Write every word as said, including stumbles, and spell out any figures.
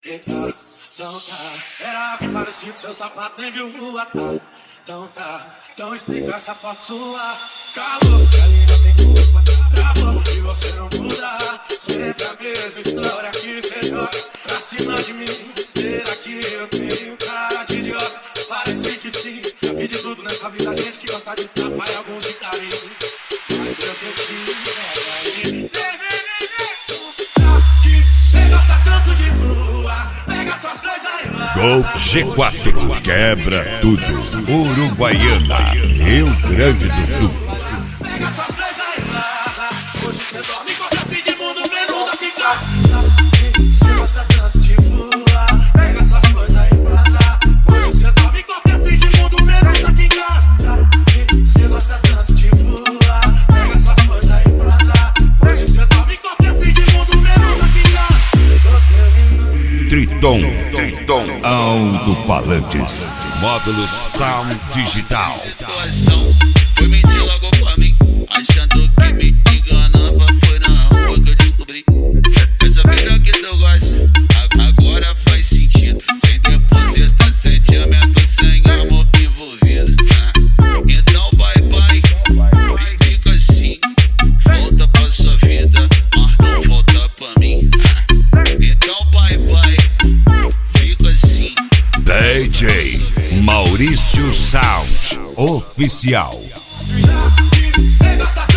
Então tá, era algo parecido, seu sapato nem viu voar. Então tá, então explica essa foto sua. Calor, que ali não tem culpa. Travou e você não muda. Sempre a mesma história que cê joga pra cima de mim. Será que eu tenho cara de idiota? Parece que sim. Já vi de tudo nessa vida, gente que gosta de tapar e alguns de carinho. Mas seu fetiche é aí. Cê gosta tanto de lua, pega suas coisas e vaza. Gol G quatro, quebra tudo. Uruguaiana, Rio Grande do Sul. Pega suas coisas e vaza. Hoje cê dorme com o fim de mundo, menos aqui em casa. Cê gosta tanto de lua, pega suas coisas e vaza. Hoje cê dorme com o fim de mundo, menos aqui em casa. Cê gosta tanto de lua, pega suas coisas e vaza. Hoje cê dorme com o fim de mundo, menos aqui em casa. Triton, Triton, alto-falantes, módulos Sound Digital. Foi mentir logo pra mim, achando que me enganava. Foi na rua que eu descobri essa vida que tu gosta, agora faz sentido. Sem depositar sentimento, sem amor envolvido. Então bye bye, fica assim. Volta pra sua vida, mas não volta pra mim. Então bye bye, fica assim. D J Maurício Sound Oficial. Cê gosta